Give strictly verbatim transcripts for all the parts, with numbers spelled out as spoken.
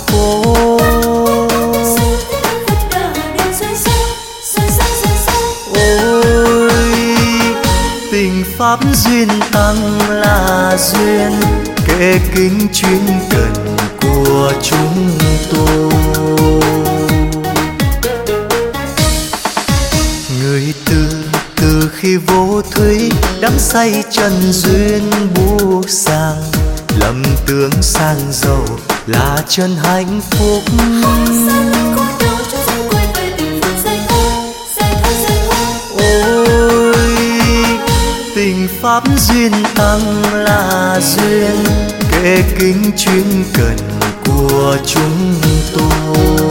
phố. Ôi tình pháp duyên tăng là duyên, kể kính chuyên cần của chúng tôi. Người từ từ khi vô thủy đắm say trần duyên buông sang, lầm tưởng sang giàu là chân hạnh phúc. Ôi tình pháp duyên tăng là duyên, kể kính chuyên cần của chúng tôi.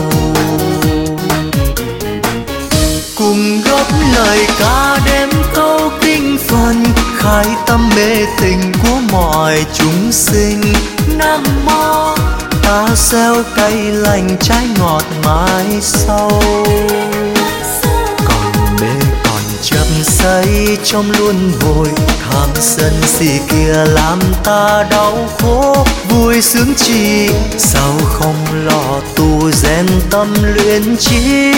Cùng góp lời ca đêm câu kinh phần, khai tâm mê tình của mọi chúng sinh. Nam mô ta gieo cây lành trái ngọt mãi sau, còn mê còn chấp say trong luân hồi. Tham sân si kia làm ta đau khổ, vui sướng chi sao không lo tu rèn tâm luyện chi.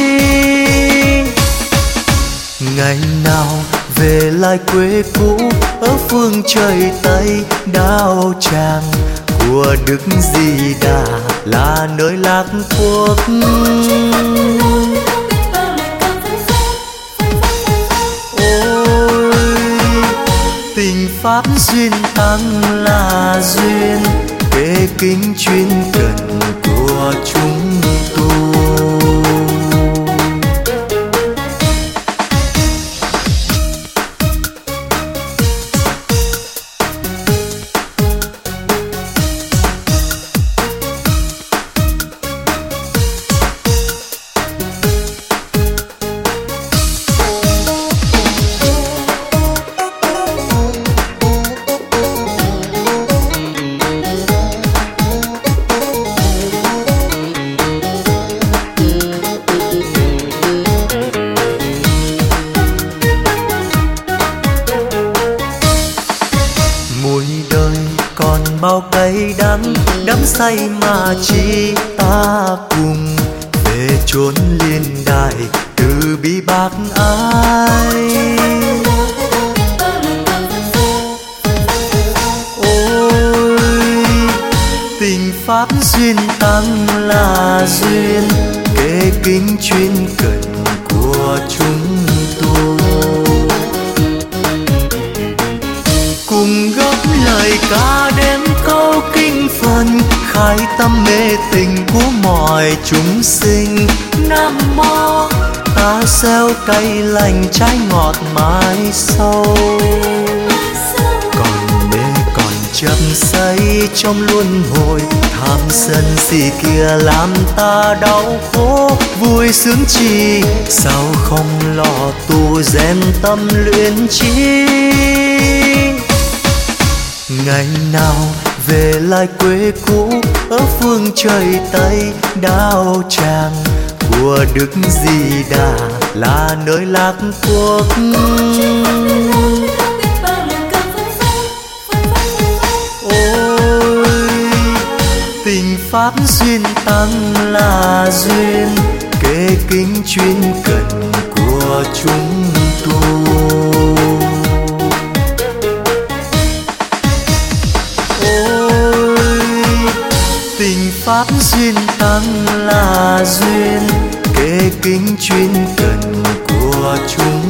Ngày nào về lại quê cũ ở phương trời Tây, Đao Tràng của Đức Di Đà là nơi lạc quốc. Ôi tình pháp duyên tăng là duyên, kể kính chuyên cần của chúng tôi. Bao cay đắng đắm say mà chi ta cùng về chốn liên đài từ bi bác ái. Ôi tình pháp duyên tăng là duyên, kể kính chuyên cần của chúng tôi. Cùng góp lời ca đêm câu kinh phần, khai tâm mê tình của mọi chúng sinh. Nam mô ta gieo cây lành trái ngọt mãi sau, còn mê còn chấp say trong luân hồi. Tham sân si kia làm ta đau khổ, vui sướng chi sao không lo tu rèn tâm luyện chi. Ngày nào về lại quê cũ ở phương trời Tây, Đao Tràng của Đức Di Đà là nơi lạc quốc. Ôi tình pháp duyên tăng là duyên, kể kính chuyên cần của chúng tôi. Tình pháp duyên tăng là duyên, kể kính chuyên cần của chúng